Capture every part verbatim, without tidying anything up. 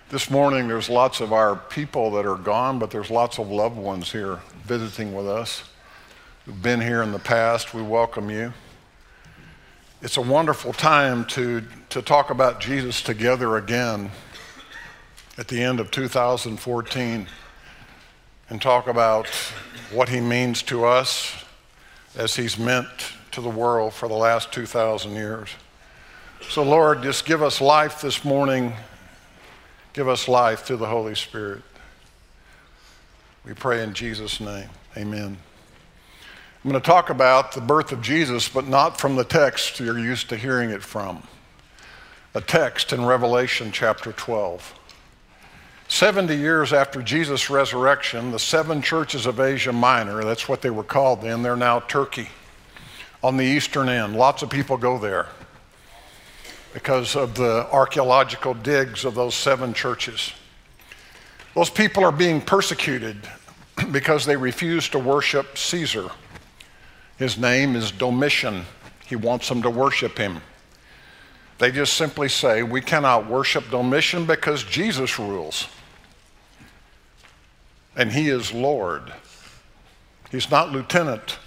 This morning, there's lots of our people that are gone, but there's lots of loved ones here visiting with us who've been here in the past. We welcome you. It's a wonderful time to, to talk about Jesus together again at the end of two thousand fourteen and talk about what he means to us as he's meant to the world for the last two thousand years. So Lord, just give us life this morning. Give us life through the Holy Spirit. We pray in Jesus' name. Amen. I'm going to talk about the birth of Jesus, but not from the text you're used to hearing it from. A text in Revelation chapter twelve. seventy years after Jesus' resurrection, the seven churches of Asia Minor, that's what they were called then, they're now Turkey, on the eastern end. Lots of people go there because of the archaeological digs of those seven churches. Those people are being persecuted because they refuse to worship Caesar. His name is Domitian. He wants them to worship him. They just simply say, we cannot worship Domitian because Jesus rules. And he is Lord. He's not lieutenant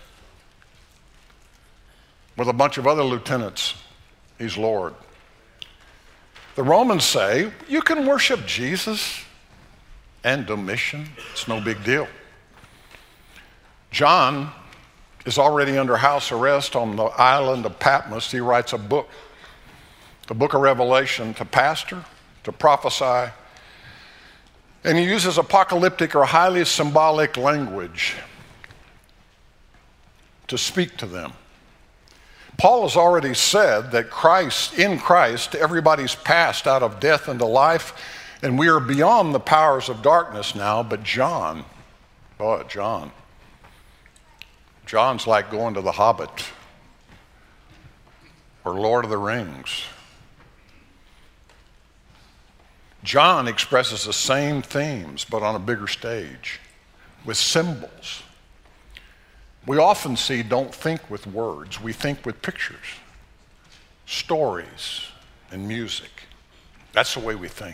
with a bunch of other lieutenants. He's Lord. The Romans say, you can worship Jesus and Domitian. It's no big deal. John is already under house arrest on the island of Patmos. He writes a book, the book of Revelation, to pastor, to prophesy. And he uses apocalyptic or highly symbolic language to speak to them. Paul has already said that Christ, in Christ, everybody's passed out of death into life, and we are beyond the powers of darkness now. But John, oh, John, John's like going to the Hobbit or Lord of the Rings. John expresses the same themes, but on a bigger stage, with symbols. We often see, don't think with words, we think with pictures, stories, and music. That's the way we think.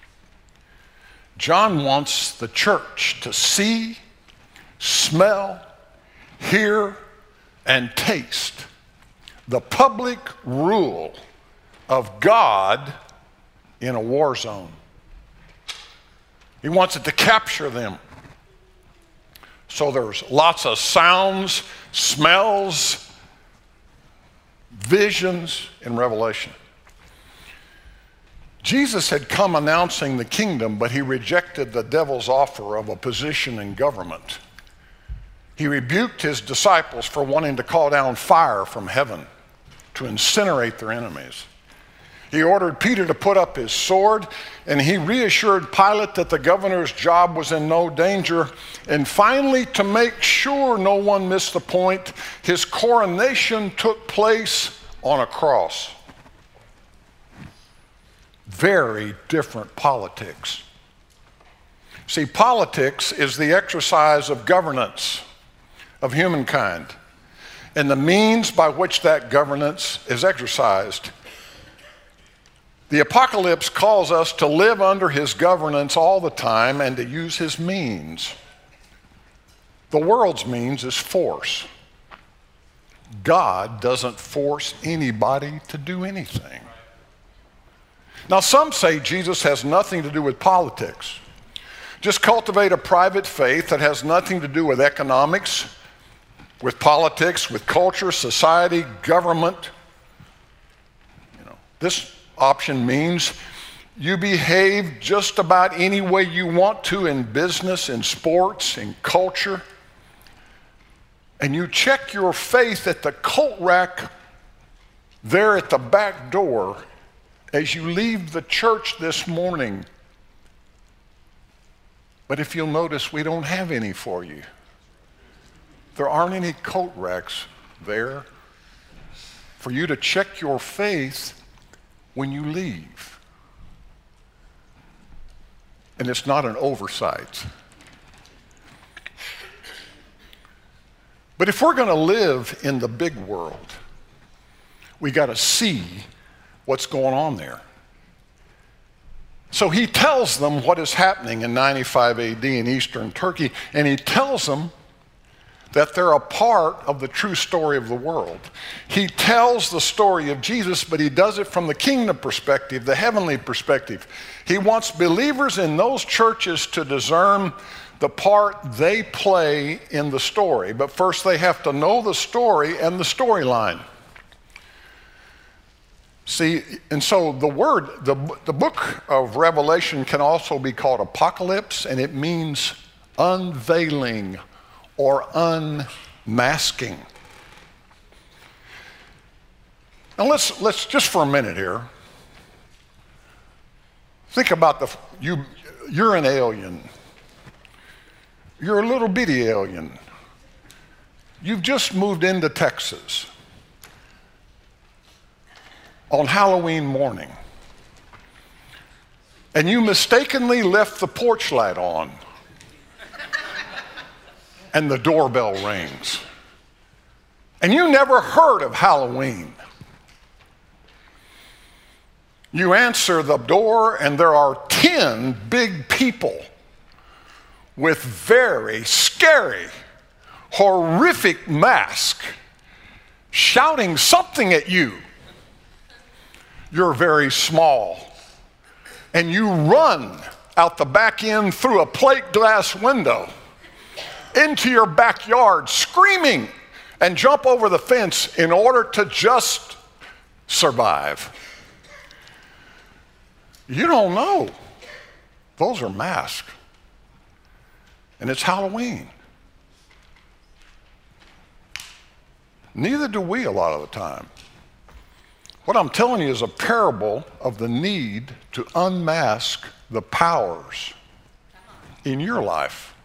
John wants the church to see, smell, hear, and taste the public rule of God in a war zone. He wants it to capture them. So there's lots of sounds, smells, visions in Revelation. Jesus had come announcing the kingdom, but he rejected the devil's offer of a position in government. He rebuked his disciples for wanting to call down fire from heaven to incinerate their enemies. He ordered Peter to put up his sword, and he reassured Pilate that the governor's job was in no danger. And finally, to make sure no one missed the point, his coronation took place on a cross. Very different politics. See, politics is the exercise of governance of humankind and the means by which that governance is exercised. The apocalypse calls us to live under his governance all the time and to use his means. The world's means is force. God doesn't force anybody to do anything. Now, some say Jesus has nothing to do with politics. Just cultivate a private faith that has nothing to do with economics, with politics, with culture, society, government. You know, this option means you behave just about any way you want to in business, in sports, in culture, and you check your faith at the coat rack there at the back door as you leave the church this morning. But if you'll notice, we don't have any for you. There aren't any coat racks there for you to check your faith when you leave. And it's not an oversight. But if we're going to live in the big world, we got to see what's going on there. So he tells them what is happening in ninety-five A D in eastern Turkey, and he tells them that they're a part of the true story of the world. He tells the story of Jesus, but he does it from the kingdom perspective, the heavenly perspective. He wants believers in those churches to discern the part they play in the story. But first they have to know the story and the storyline. See, and so the word, the, the book of Revelation can also be called Apocalypse, and it means unveiling or unmasking. Now let's, let's just for a minute here, think about the, you, you're an alien. You're a little bitty alien. You've just moved into Texas on Halloween morning, and you mistakenly left the porch light on, and the doorbell rings, and you never heard of Halloween. You answer the door, and there are ten big people with very scary, horrific masks shouting something at you. You're very small, and you run out the back end through a plate glass window into your backyard screaming and jump over the fence in order to just survive. You don't know. Those are masks. And it's Halloween. Neither do we a lot of the time. What I'm telling you is a parable of the need to unmask the powers in your life.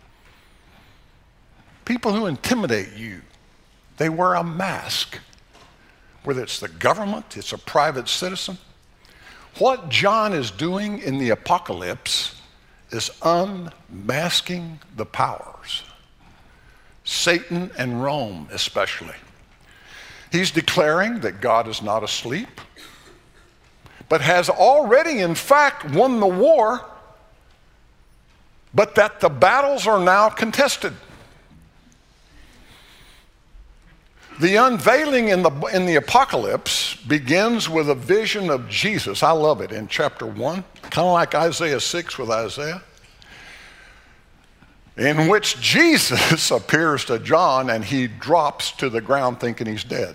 People who intimidate you, they wear a mask. Whether it's the government, it's a private citizen. What John is doing in the apocalypse is unmasking the powers. Satan and Rome especially. He's declaring that God is not asleep, but has already in fact won the war, but that the battles are now contested. The unveiling in the, in the apocalypse begins with a vision of Jesus. I love it in chapter one, kind of like Isaiah six with Isaiah, in which Jesus appears to John and he drops to the ground thinking he's dead.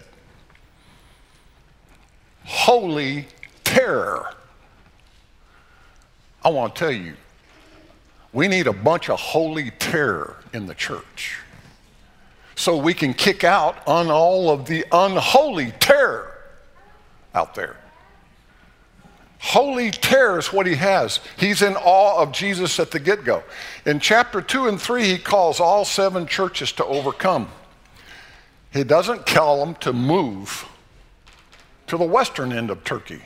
Holy terror. I want to tell you, we need a bunch of holy terror in the church so we can kick out on all of the unholy terror out there. Holy terror is what he has. He's in awe of Jesus at the get-go. In chapter two and three, he calls all seven churches to overcome. He doesn't tell them to move to the western end of Turkey.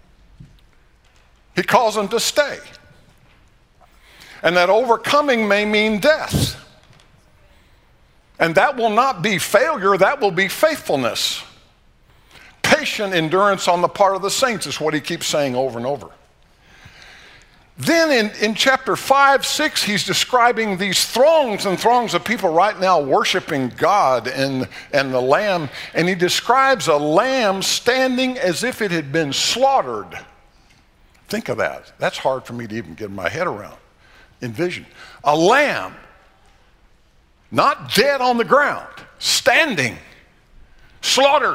He calls them to stay. And that overcoming may mean death. And that will not be failure, that will be faithfulness. Patient endurance on the part of the saints is what he keeps saying over and over. Then in, in chapter five, six, he's describing these throngs and throngs of people right now worshiping God and, and the Lamb. And he describes a lamb standing as if it had been slaughtered. Think of that. That's hard for me to even get my head around. Envision. A lamb, not dead on the ground, standing, slaughtered.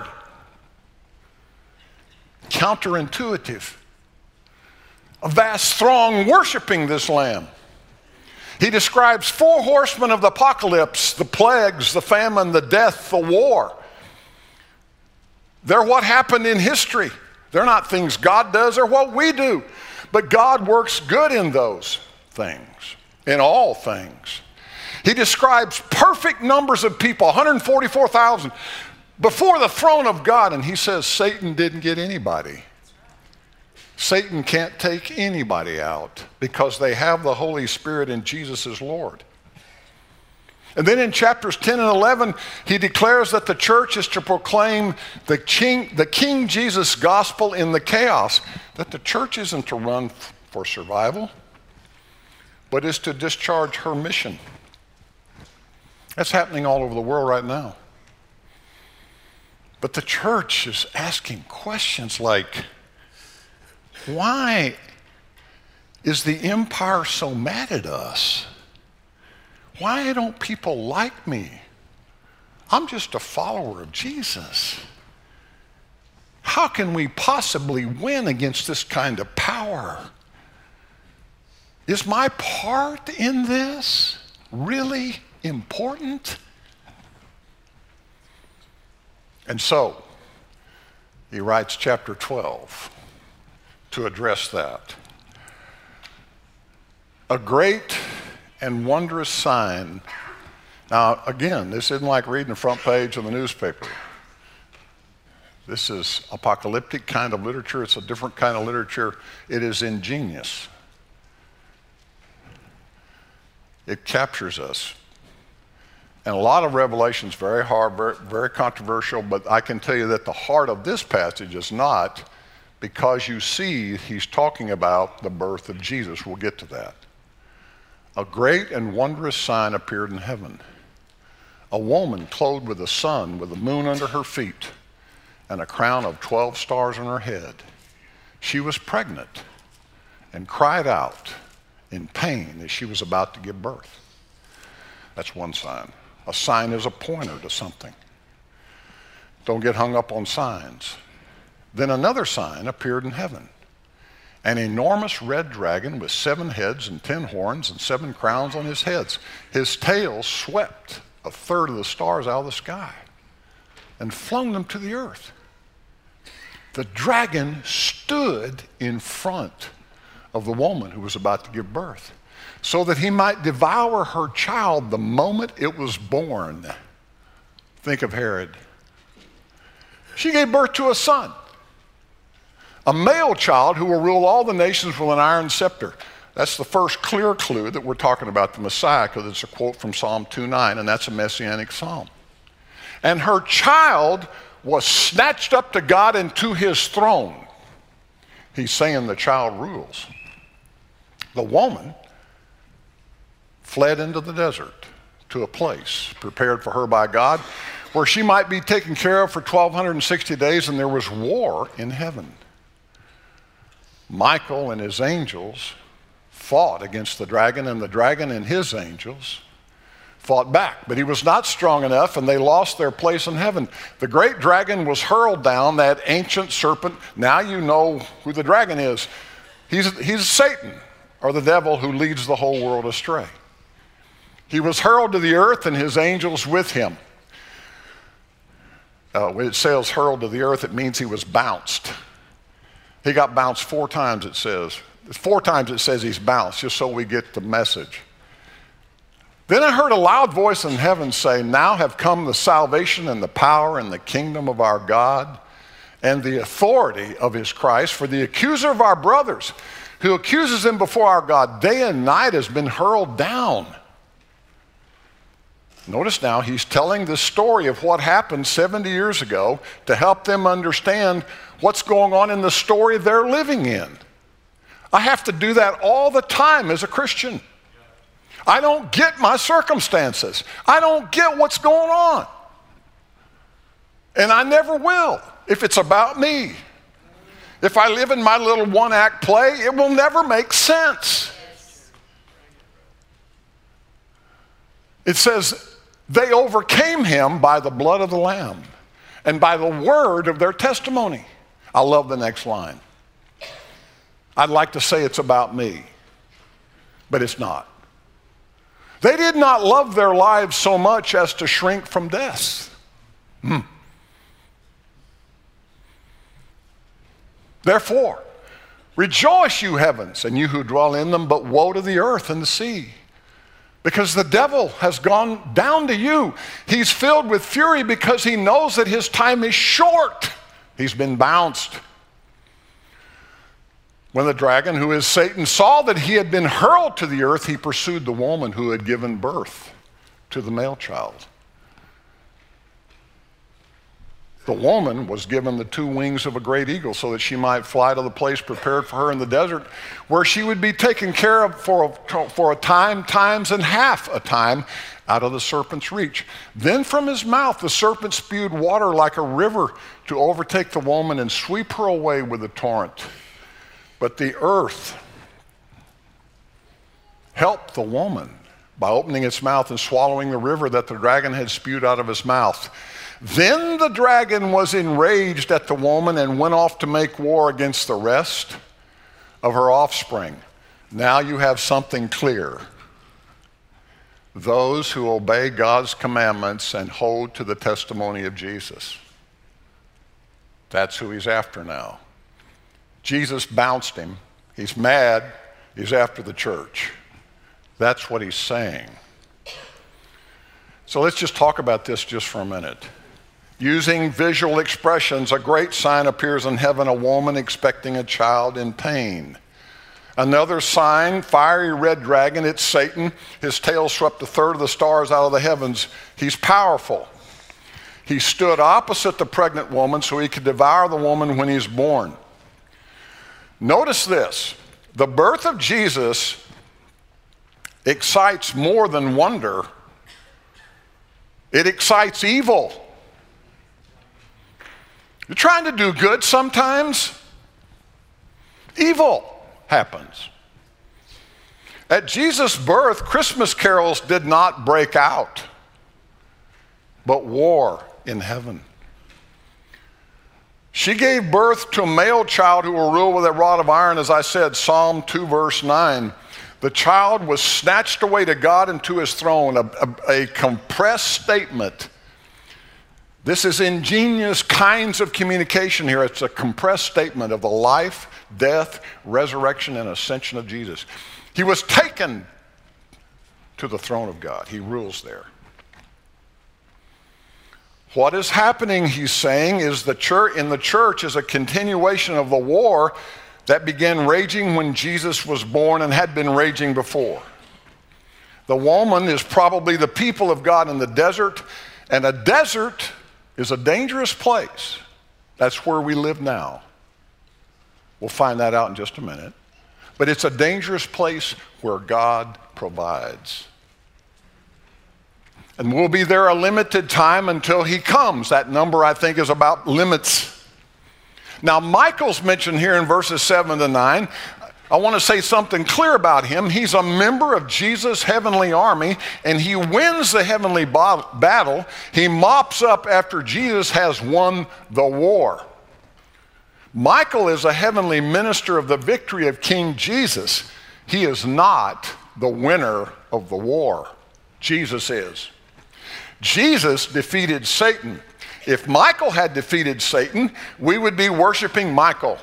Counterintuitive. A vast throng worshiping this lamb. He describes four horsemen of the apocalypse, the plagues, the famine, the death, the war. They're what happened in history. They're not things God does or what we do. But God works good in those things, in all things. He describes perfect numbers of people, one hundred forty-four thousand, before the throne of God, and he says Satan didn't get anybody. Satan can't take anybody out because they have the Holy Spirit and Jesus is Lord. And then in chapters ten and eleven, he declares that the church is to proclaim the King, the King Jesus gospel in the chaos, that the church isn't to run for survival, but is to discharge her mission. That's happening all over the world right now. But the church is asking questions like, why is the empire so mad at us? Why don't people like me? I'm just a follower of Jesus. How can we possibly win against this kind of power? Is my part in this really important? And so, he writes chapter twelve to address that. A great and wondrous sign. Now, again, this isn't like reading the front page of the newspaper. This is apocalyptic kind of literature. It's a different kind of literature. It is ingenious. It captures us. And a lot of Revelation is very hard, very, very controversial, but I can tell you that the heart of this passage is not, because you see he's talking about the birth of Jesus. We'll get to that. A great and wondrous sign appeared in heaven. A woman clothed with the sun, with the moon under her feet, and a crown of twelve stars on her head. She was pregnant and cried out in pain as she was about to give birth. That's one sign. A sign is a pointer to something. Don't get hung up on signs. Then another sign appeared in heaven. An enormous red dragon with seven heads and ten horns and seven crowns on his heads. His tail swept a third of the stars out of the sky and flung them to the earth. The dragon stood in front of the woman who was about to give birth, so that he might devour her child the moment it was born. Think of Herod. She gave birth to a son, a male child who will rule all the nations with an iron scepter. That's the first clear clue that we're talking about the Messiah, because it's a quote from Psalm two nine, and that's a messianic psalm. And her child was snatched up to God and to his throne. He's saying the child rules. The woman fled into the desert to a place prepared for her by God, where she might be taken care of for twelve sixty days, and there was war in heaven. Michael and his angels fought against the dragon, and the dragon and his angels fought back. But he was not strong enough, and they lost their place in heaven. The great dragon was hurled down, that ancient serpent. Now you know who the dragon is. He's, he's Satan, or the devil, who leads the whole world astray. He was hurled to the earth, and his angels with him. Uh, when it says hurled to the earth, it means he was bounced. He got bounced four times, it says. Four times it says he's bounced, just so we get the message. Then I heard a loud voice in heaven say, "Now have come the salvation and the power and the kingdom of our God and the authority of his Christ. For the accuser of our brothers, who accuses them before our God day and night, has been hurled down." Notice now, he's telling the story of what happened seventy years ago to help them understand what's going on in the story they're living in. I have to do that all the time as a Christian. I don't get my circumstances. I don't get what's going on. And I never will if it's about me. If I live in my little one-act play, it will never make sense. It says, they overcame him by the blood of the Lamb and by the word of their testimony. I love the next line. I'd like to say it's about me, but it's not. They did not love their lives so much as to shrink from death. Hmm. Therefore, rejoice, you heavens, and you who dwell in them, but woe to the earth and the sea, because the devil has gone down to you. He's filled with fury because he knows that his time is short. He's been bounced. When the dragon, who is Satan, saw that he had been hurled to the earth, he pursued the woman who had given birth to the male child. The woman was given the two wings of a great eagle so that she might fly to the place prepared for her in the desert, where she would be taken care of for a, for a time, times and half a time, out of the serpent's reach. Then from his mouth the serpent spewed water like a river to overtake the woman and sweep her away with a torrent. But the earth helped the woman by opening its mouth and swallowing the river that the dragon had spewed out of his mouth. Then the dragon was enraged at the woman and went off to make war against the rest of her offspring. Now you have something clear. Those who obey God's commandments and hold to the testimony of Jesus. That's who he's after now. Jesus bounced him. He's mad. He's after the church. That's what he's saying. So let's just talk about this just for a minute. Using visual expressions, a great sign appears in heaven, a woman expecting a child in pain. Another sign, fiery red dragon, it's Satan. His tail swept a third of the stars out of the heavens. He's powerful. He stood opposite the pregnant woman so he could devour the woman when he's born. Notice this, the birth of Jesus excites more than wonder. It excites evil. You're trying to do good sometimes, evil happens. At Jesus' birth, Christmas carols did not break out, but war in heaven. She gave birth to a male child who will rule with a rod of iron, as I said, Psalm two, verse nine. The child was snatched away to God and to his throne, a, a, a compressed statement. This is ingenious kinds of communication here. It's a compressed statement of the life, death, resurrection, and ascension of Jesus. He was taken to the throne of God. He rules there. What is happening, he's saying, is the church in the church is a continuation of the war that began raging when Jesus was born and had been raging before. The woman is probably the people of God in the desert, and a desert is a dangerous place. That's where we live now. We'll find that out in just a minute. But it's a dangerous place where God provides. And we'll be there a limited time until he comes. That number, I think, is about limits. Now, Michael's mentioned here in verses seven to nine. I want to say something clear about him. He's a member of Jesus' heavenly army, and he wins the heavenly battle. He mops up after Jesus has won the war. Michael is a heavenly minister of the victory of King Jesus. He is not the winner of the war. Jesus is. Jesus defeated Satan. If Michael had defeated Satan, we would be worshiping Michael.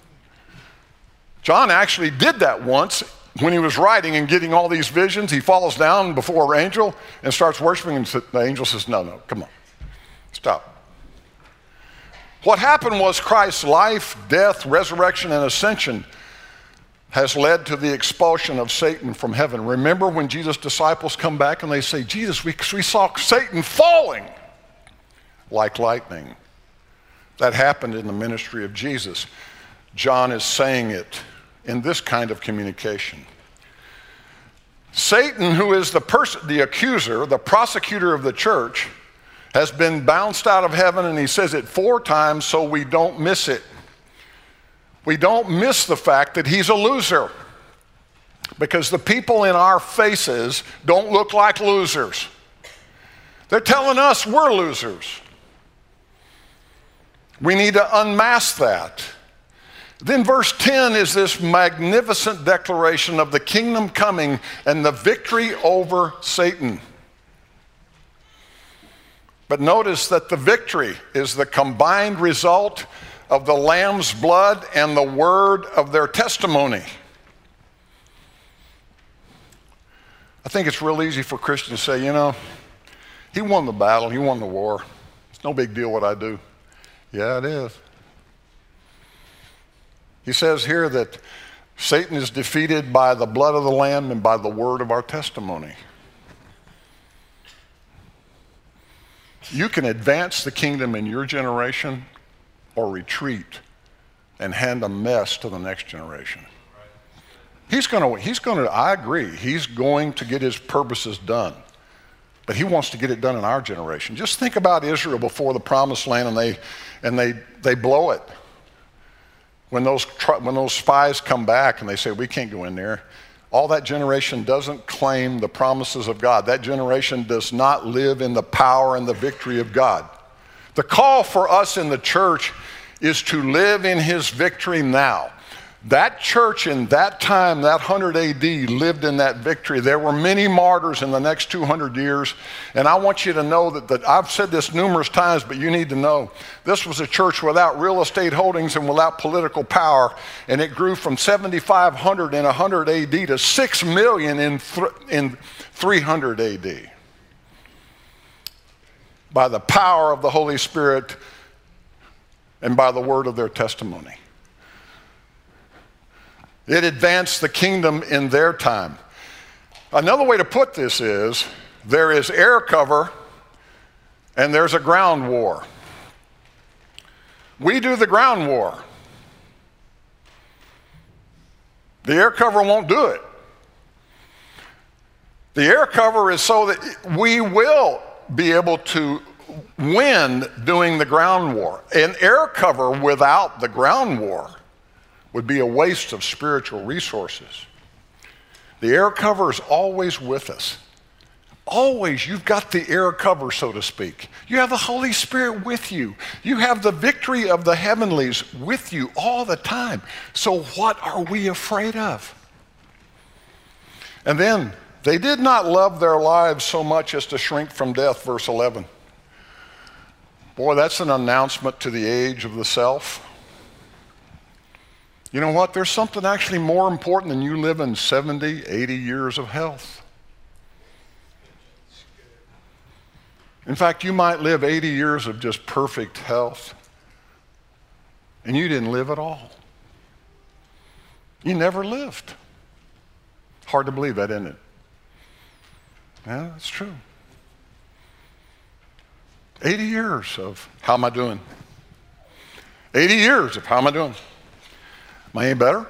John actually did that once when he was writing and getting all these visions. He falls down before an angel and starts worshiping, and the angel says, no, no, come on, stop. What happened was Christ's life, death, resurrection, and ascension has led to the expulsion of Satan from heaven. Remember when Jesus' disciples come back and they say, Jesus, we, we saw Satan falling like lightning. That happened in the ministry of Jesus. John is saying it in this kind of communication. Satan, who is the person, the accuser, the prosecutor of the church, has been bounced out of heaven, and he says it four times so we don't miss it. We don't miss the fact that he's a loser, because the people in our faces don't look like losers. They're telling us we're losers. We need to unmask that. Then verse ten is this magnificent declaration of the kingdom coming and the victory over Satan. But notice that the victory is the combined result of the Lamb's blood and the word of their testimony. I think it's real easy for Christians to say, you know, he won the battle, he won the war. It's no big deal what I do. Yeah, it is. He says here that Satan is defeated by the blood of the Lamb and by the word of our testimony. You can advance the kingdom in your generation or retreat and hand a mess to the next generation. He's going to, he's going to, I agree, he's going to get his purposes done. But he wants to get it done in our generation. Just think about Israel before the promised land, and they, and they, they blow it. When those, when those spies come back and they say, we can't go in there, all that generation doesn't claim the promises of God. That generation does not live in the power and the victory of God. The call for us in the church is to live in his victory now. That church in that time, that one hundred A D, lived in that victory. There were many martyrs in the next two hundred years. And I want you to know that, that I've said this numerous times, but you need to know this was a church without real estate holdings and without political power. And it grew from seventy-five hundred in one hundred A D to six million in, th- in three hundred A D. By the power of the Holy Spirit and by the word of their testimony. It advanced the kingdom in their time. Another way to put this is, there is air cover and there's a ground war. We do the ground war. The air cover won't do it. The air cover is so that we will be able to win doing the ground war. An air cover without the ground war would be a waste of spiritual resources. The air cover is always with us. Always, you've got the air cover, so to speak. You have the Holy Spirit with you. You have the victory of the heavenlies with you all the time. So what are we afraid of? And then, they did not love their lives so much as to shrink from death, verse eleven. Boy, that's an announcement to the age of the self. You know what? There's something actually more important than you living seventy, eighty years of health. In fact, you might live eighty years of just perfect health, and you didn't live at all. You never lived. Hard to believe that, isn't it? Yeah, that's true. eighty years of how am I doing? eighty years of how am I doing? Am I any better?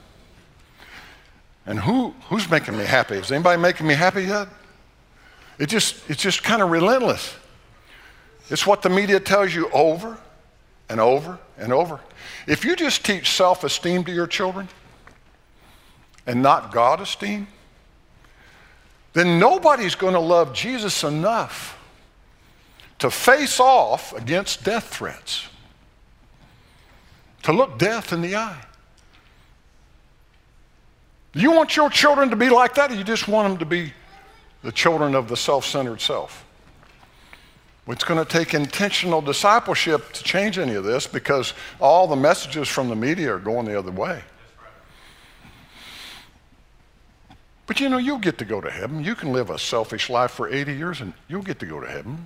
And who, who's making me happy? Is anybody making me happy yet? It just, it's just kind of relentless. It's what the media tells you over and over and over. If you just teach self-esteem to your children and not God-esteem, then nobody's going to love Jesus enough to face off against death threats, to look death in the eye. Do you want your children to be like that, or you just want them to be the children of the self-centered self? It's going to take intentional discipleship to change any of this, because all the messages from the media are going the other way. But you know, you'll get to go to heaven. You can live a selfish life for eighty years and you'll get to go to heaven.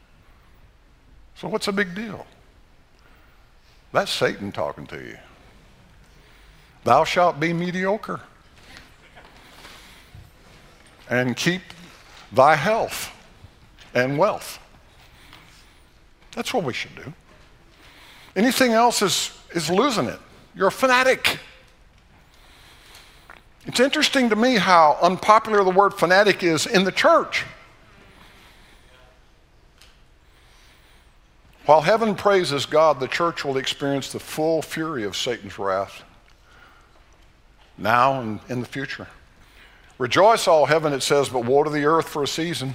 So what's the big deal? That's Satan talking to you. Thou shalt be mediocre and keep thy health and wealth. That's what we should do. Anything else is, is losing it. You're a fanatic. It's interesting to me how unpopular the word fanatic is in the church. While heaven praises God, the church will experience the full fury of Satan's wrath now and in the future. Rejoice, all heaven, it says, but woe to the earth for a season.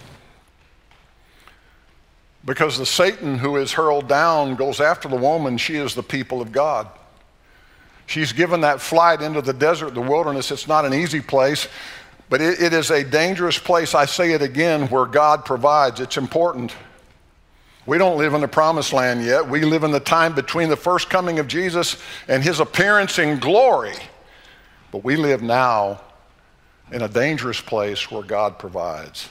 Because the Satan who is hurled down goes after the woman, she is the people of God. She's given that flight into the desert, the wilderness. It's not an easy place, but it, it is a dangerous place. I say it again, where God provides. It's important. We don't live in the promised land yet. We live in the time between the first coming of Jesus and his appearance in glory. But we live now in a dangerous place where God provides.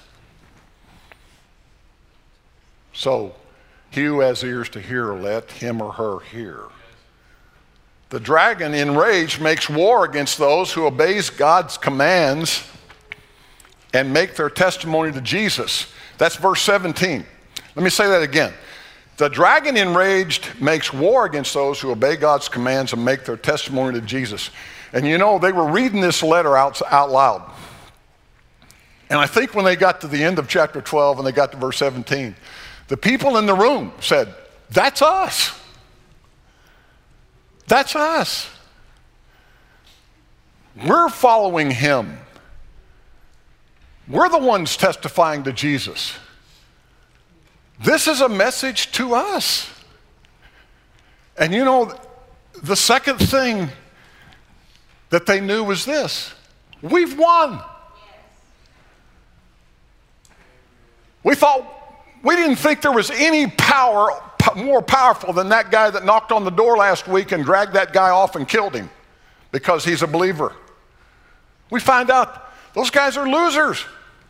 So, he who has ears to hear, let him or her hear. The dragon, enraged, makes war against those who obeys God's commands and make their testimony to Jesus. That's verse seventeen. Let me say that again. The dragon enraged makes war against those who obey God's commands and make their testimony to Jesus. And you know, they were reading this letter out, out loud. And I think when they got to the end of chapter twelve and they got to verse seventeen, the people in the room said, that's us. That's us. We're following him. We're the ones testifying to Jesus. This is a message to us. And you know, the second thing that they knew was this: we've won. We thought, we didn't think there was any power more powerful than that guy that knocked on the door last week and dragged that guy off and killed him because he's a believer. We find out those guys are losers.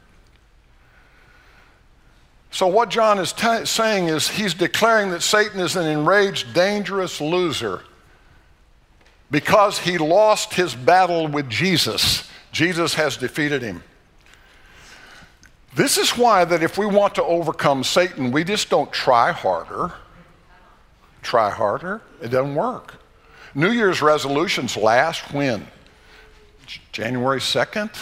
So what John is t- saying is he's declaring that Satan is an enraged, dangerous loser because he lost his battle with Jesus. Jesus has defeated him. This is why that if we want to overcome Satan, we just don't try harder. Try harder. It doesn't work. New Year's resolutions last when? January second?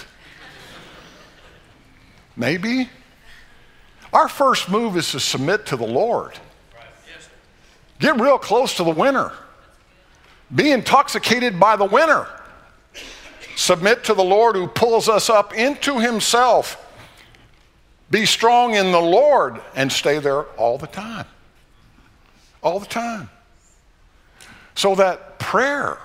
Maybe? Our first move is to submit to the Lord. Get real close to the winner. Be intoxicated by the winner. Submit to the Lord who pulls us up into himself. Be strong in the Lord and stay there all the time. All the time. So that prayer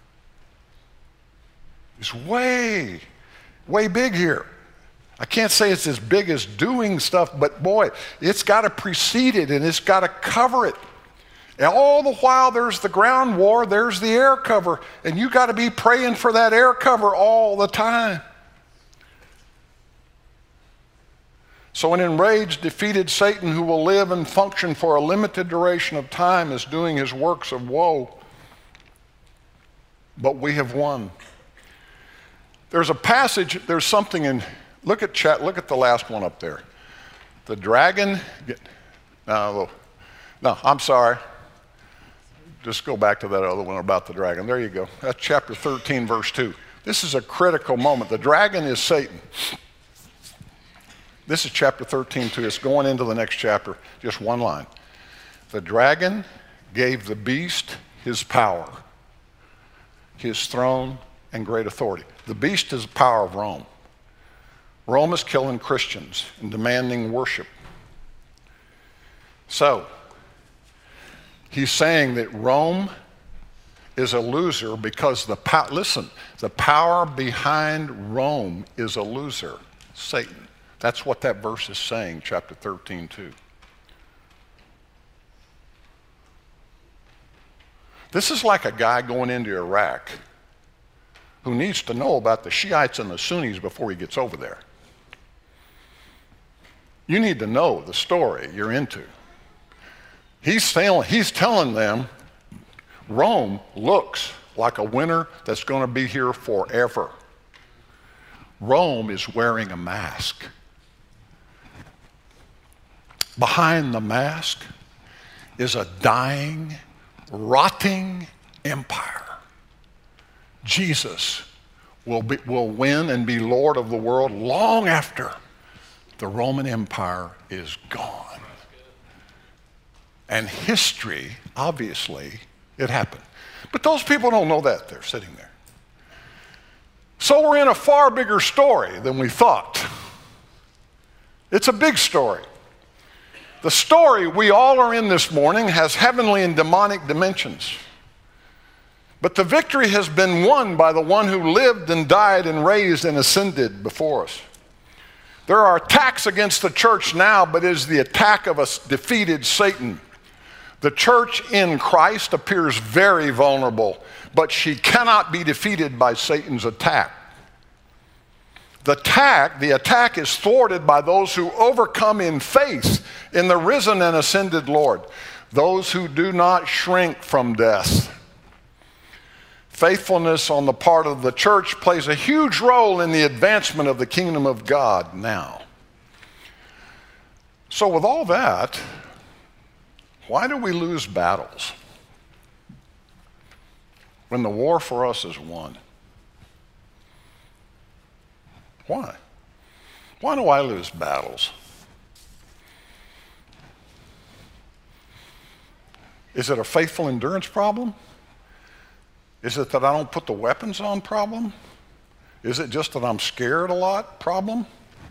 is way, way big here. I can't say it's as big as doing stuff, but boy, it's got to precede it and it's got to cover it. And all the while there's the ground war, there's the air cover, and you got to be praying for that air cover all the time. So an enraged, defeated Satan who will live and function for a limited duration of time is doing his works of woe. But we have won. There's a passage, there's something in, look at chat, look at the last one up there. The dragon, no, no, I'm sorry. Just go back to that other one about the dragon. There you go. That's chapter thirteen, verse two. This is a critical moment. The dragon is Satan. This is chapter thirteen, too. It's going into the next chapter, just one line. The dragon gave the beast his power, his throne, and great authority. The beast is the power of Rome. Rome is killing Christians and demanding worship. So, he's saying that Rome is a loser because the power, listen, the power behind Rome is a loser, Satan. That's what that verse is saying, chapter thirteen, two. This is like a guy going into Iraq who needs to know about the Shiites and the Sunnis before he gets over there. You need to know the story you're into. He's telling, he's telling them Rome looks like a winner that's going to be here forever. Rome is wearing a mask. Behind the mask is a dying, rotting empire. Jesus will, be, will win and be Lord of the world long after the Roman Empire is gone. And history, obviously, it happened. But those people don't know that. They're sitting there. So we're in a far bigger story than we thought. It's a big story. The story we all are in this morning has heavenly and demonic dimensions. But the victory has been won by the one who lived and died and raised and ascended before us. There are attacks against the church now, but it is the attack of a defeated Satan. The church in Christ appears very vulnerable, but she cannot be defeated by Satan's attack. The attack, the attack is thwarted by those who overcome in faith in the risen and ascended Lord, those who do not shrink from death. Faithfulness on the part of the church plays a huge role in the advancement of the kingdom of God now. So with all that, why do we lose battles when the war for us is won? Why? Why do I lose battles? Is it a faithful endurance problem? Is it that I don't put the weapons on problem? Is it just that I'm scared a lot problem?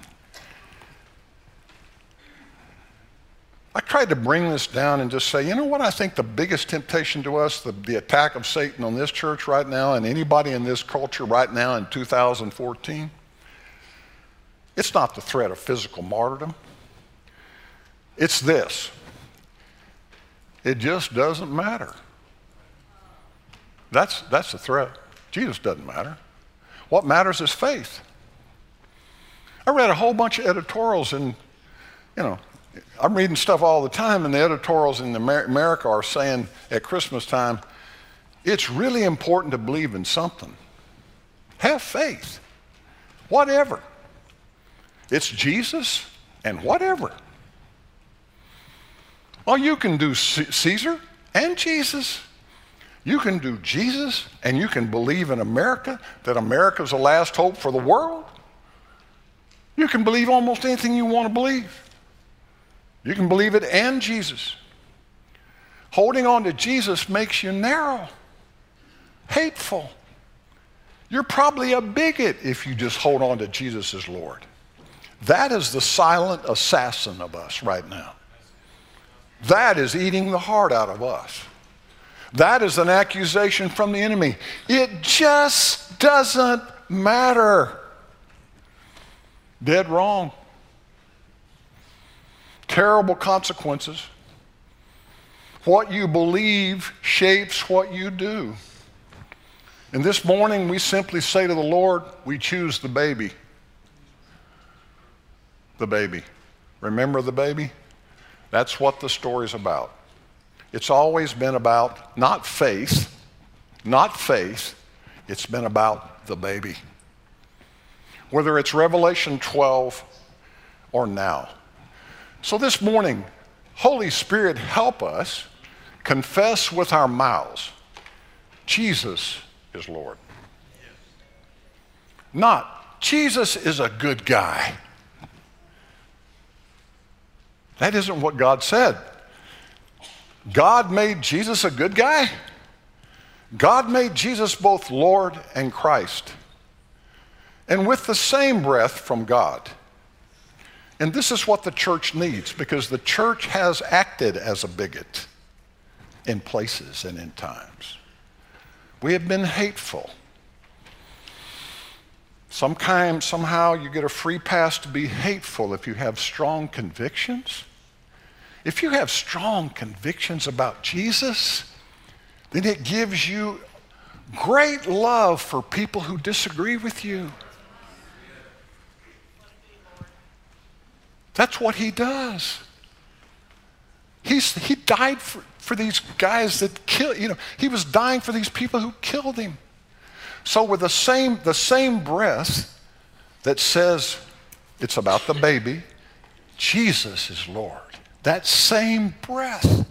I tried to bring this down and just say, you know what I think the biggest temptation to us, the, the attack of Satan on this church right now and anybody in this culture right now in two thousand fourteen? It's not the threat of physical martyrdom. It's this. It just doesn't matter. That's, that's the threat. Jesus doesn't matter. What matters is faith. I read a whole bunch of editorials and, you know, I'm reading stuff all the time, and the editorials in America are saying at Christmas time, it's really important to believe in something. Have faith. Whatever. It's Jesus and whatever. Well, you can do Caesar and Jesus. You can do Jesus, and you can believe in America, that America's the last hope for the world. You can believe almost anything you want to believe. You can believe it and Jesus. Holding on to Jesus makes you narrow, hateful. You're probably a bigot if you just hold on to Jesus as Lord. That is the silent assassin of us right now. That is eating the heart out of us. That is an accusation from the enemy. It just doesn't matter. Dead wrong. Terrible consequences. What you believe shapes what you do. And this morning we simply say to the Lord, we choose the baby. The baby. Remember the baby? That's what the story's about. It's always been about not faith, not faith. It's been about the baby. Whether it's Revelation twelve or now. So this morning, Holy Spirit, help us confess with our mouths, Jesus is Lord. Not, Jesus is a good guy. That isn't what God said. God made Jesus a good guy. God made Jesus both Lord and Christ. And with the same breath from God. And this is what the church needs, because the church has acted as a bigot in places and in times. We have been hateful. Sometimes, somehow, you get a free pass to be hateful if you have strong convictions. If you have strong convictions about Jesus, then it gives you great love for people who disagree with you. That's what he does. He's, he died for, for these guys that kill, you know, he was dying for these people who killed him. So with the same, the same breath that says it's about the baby, Jesus is Lord. That same breath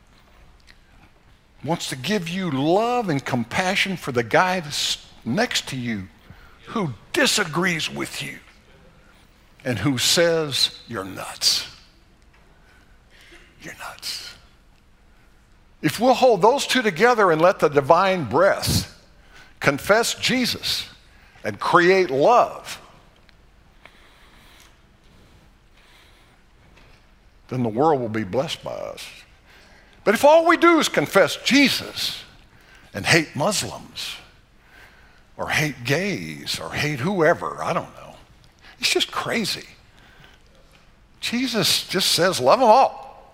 wants to give you love and compassion for the guy that's next to you who disagrees with you and who says you're nuts. You're nuts. If we'll hold those two together and let the divine breath confess Jesus and create love, then the world will be blessed by us. But if all we do is confess Jesus and hate Muslims or hate gays or hate whoever, I don't know. It's just crazy. Jesus just says love them all.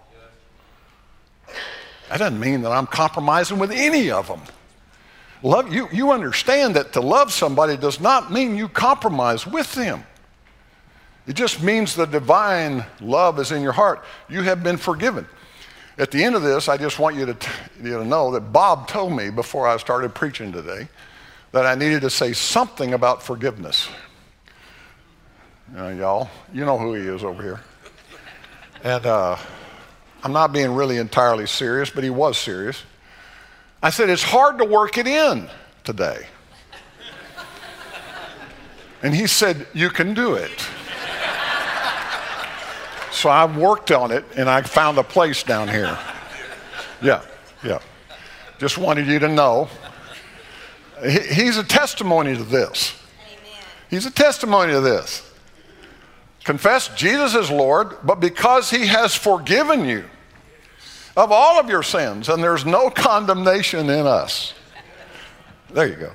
That doesn't mean that I'm compromising with any of them. Love, you, you understand that to love somebody does not mean you compromise with them. It just means the divine love is in your heart. You have been forgiven. At the end of this, I just want you to, t- you to know that Bob told me before I started preaching today that I needed to say something about forgiveness. Uh, y'all, you know who he is over here. And uh, I'm not being really entirely serious, but he was serious. I said, it's hard to work it in today. And he said, you can do it. So I worked on it, and I found a place down here. Yeah, yeah. Just wanted you to know. He, he's a testimony to this. Amen. He's a testimony to this. Confess Jesus is Lord, but because he has forgiven you of all of your sins, and there's no condemnation in us. There you go.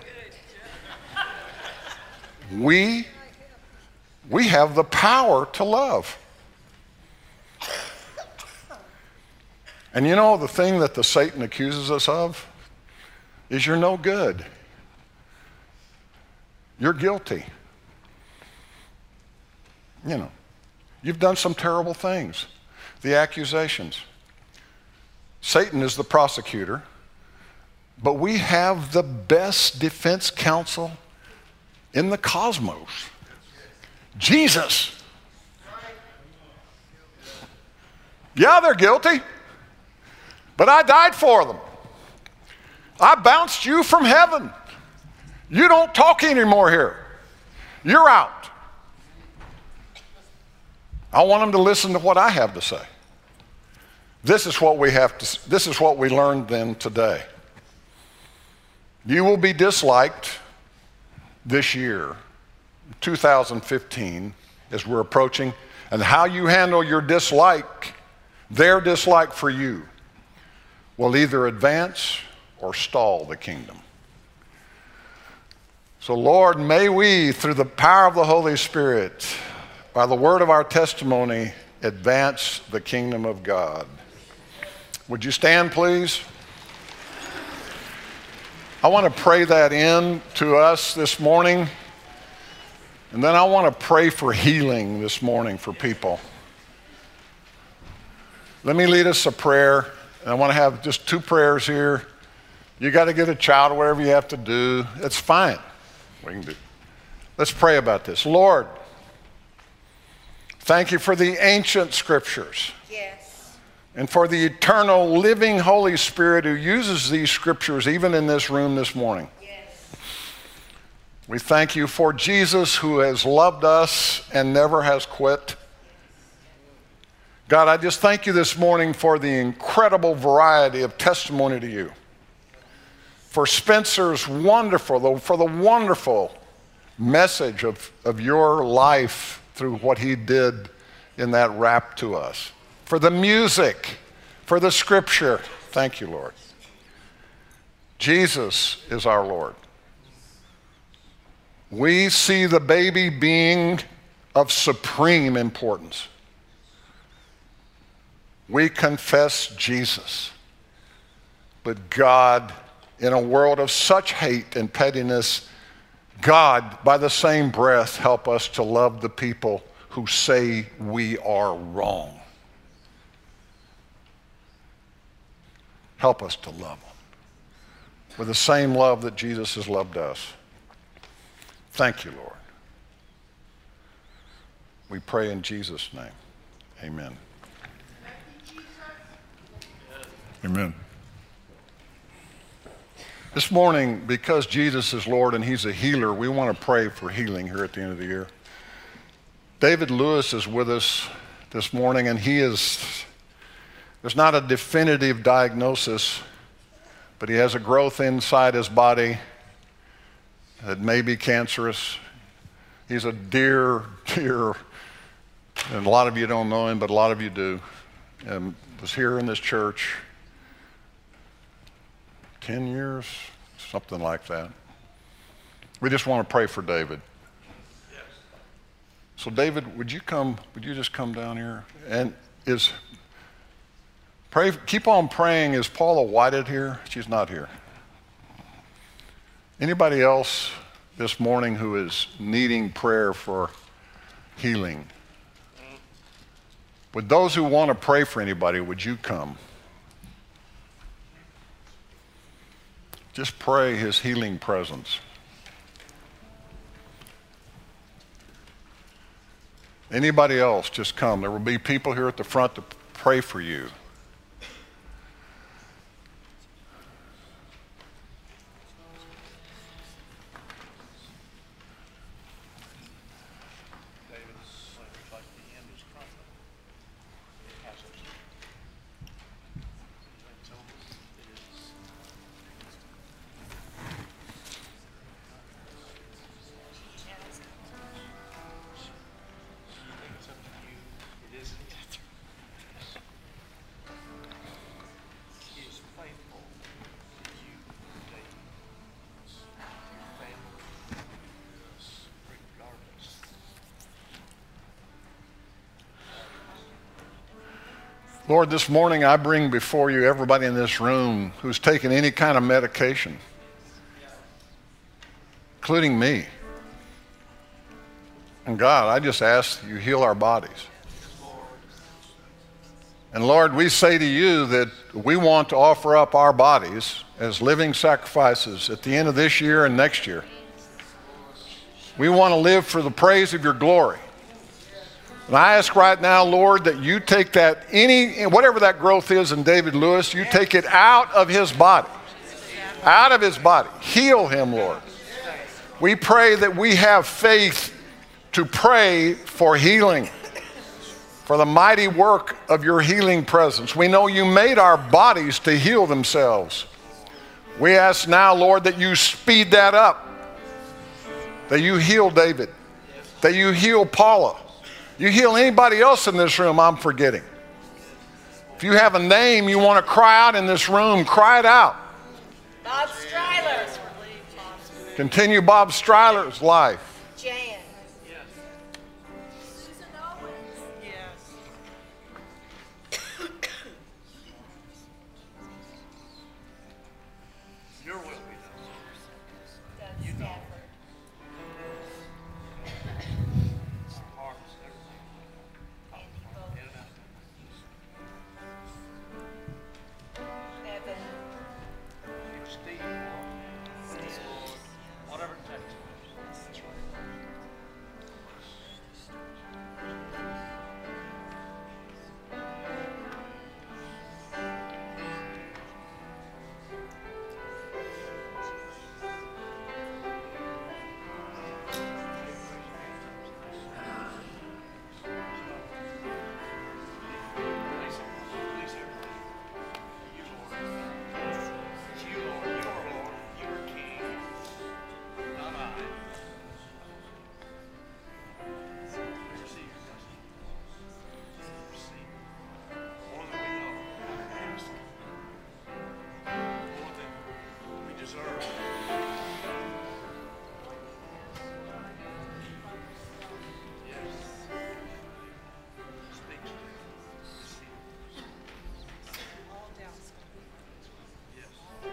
We, we have the power to love. And you know the thing that the Satan accuses us of is you're no good. You're guilty. You know, you've done some terrible things. The accusations. Satan is the prosecutor, but we have the best defense counsel in the cosmos. Jesus. Yeah, they're guilty, but I died for them. I bounced you from heaven. You don't talk anymore here. You're out. I want them to listen to what I have to say. This is what we have to, this is what we learned then today. You will be disliked this year, two thousand fifteen, as we're approaching, and how you handle your dislike, their dislike for you, will either advance or stall the kingdom. So Lord, may we, through the power of the Holy Spirit, by the word of our testimony, advance the kingdom of God. Would you stand, please? I want to pray that in to us this morning. And then I want to pray for healing this morning for people. Let me lead us a prayer. And I want to have just two prayers here. You got to get a child or whatever you have to do. It's fine. We can do. Let's pray about this. Lord, thank you for the ancient scriptures. Yes. And for the eternal, living Holy Spirit who uses these scriptures even in this room this morning. Yes. We thank you for Jesus who has loved us and never has quit. God, I just thank you this morning for the incredible variety of testimony to you. For Spencer's wonderful, for the wonderful message of, of your life through what he did in that rap to us. For the music, for the scripture. Thank you, Lord. Jesus is our Lord. We see the baby being of supreme importance. We confess Jesus. But God, in a world of such hate and pettiness, God, by the same breath, help us to love the people who say we are wrong. Help us to love them with the same love that Jesus has loved us. Thank you, Lord. We pray in Jesus' name. Amen. Amen. This morning, because Jesus is Lord and he's a healer, we want to pray for healing here at the end of the year. David Lewis is with us this morning, and he is, there's not a definitive diagnosis, but he has a growth inside his body that may be cancerous. He's a dear, dear, and a lot of you don't know him, but a lot of you do, and was here in this church ten years, something like that. We just want to pray for David. Yes. So David, would you come, would you just come down here? And is, pray, keep on praying. Is Paula Whited here? She's not here. Anybody else this morning who is needing prayer for healing? Would those who want to pray for anybody, would you come? Just pray his healing presence. Anybody else, just come. There will be people here at the front to pray for you. Lord, this morning I bring before you everybody in this room who's taken any kind of medication, including me. And God, I just ask that you heal our bodies. And Lord, we say to you that we want to offer up our bodies as living sacrifices at the end of this year and next year. We want to live for the praise of your glory. And I ask right now, Lord, that you take that, any, whatever that growth is in David Lewis, you take it out of his body, out of his body. Heal him, Lord. We pray that we have faith to pray for healing, for the mighty work of your healing presence. We know you made our bodies to heal themselves. We ask now, Lord, that you speed that up, that you heal David, that you heal Paula. You heal anybody else in this room I'm forgetting. If you have a name you want to cry out in this room, cry it out. Bob Stryler. Continue Bob Stryler's life. Jan. Susan Owens. Yes. Your will be done. Doug Stafford. Our hearts, everything. Andy Bolt. In and out. Evan. Steve, Lord. Whatever it takes. That's right. Release it. Release everything. You, Lord. It's you, Lord. You are Lord. You are King. Not I. Receive your blessing. Receive. More than we know. More than we deserve. Yes. Speak to them. Receive. All doubts. Yes.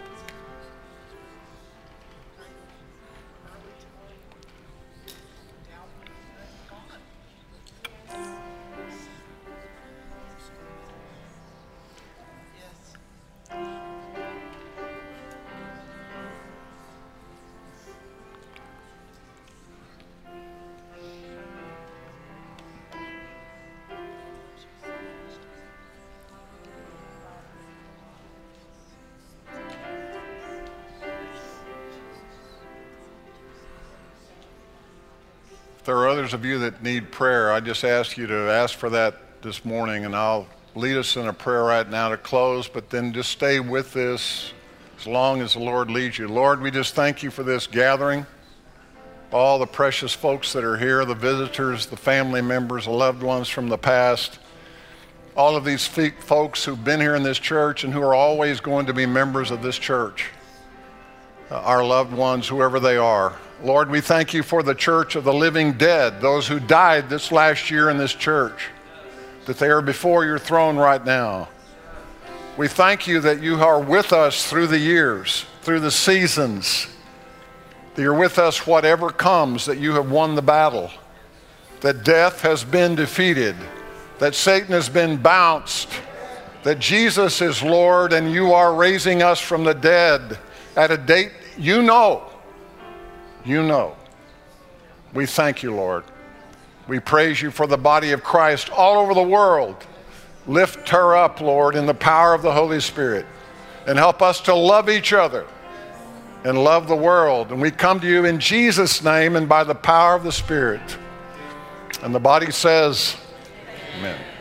If there are others of you that need prayer, I just ask you to ask for that this morning, and I'll lead us in a prayer right now to close, but then just stay with this as long as the Lord leads you. Lord, we just thank you for this gathering, all the precious folks that are here, the visitors, the family members, the loved ones from the past, all of these fe- folks who've been here in this church and who are always going to be members of this church, uh, our loved ones, whoever they are. Lord, we thank you for the church of the living dead, those who died this last year in this church, that they are before your throne right now. We thank you that you are with us through the years, through the seasons, that you're with us whatever comes, that you have won the battle, that death has been defeated, that Satan has been bounced, that Jesus is Lord and you are raising us from the dead at a date you know. You know. We thank you, Lord. We praise you for the body of Christ all over the world. Lift her up, Lord, in the power of the Holy Spirit, and help us to love each other and love the world. And we come to you in Jesus' name and by the power of the Spirit. And the body says, amen.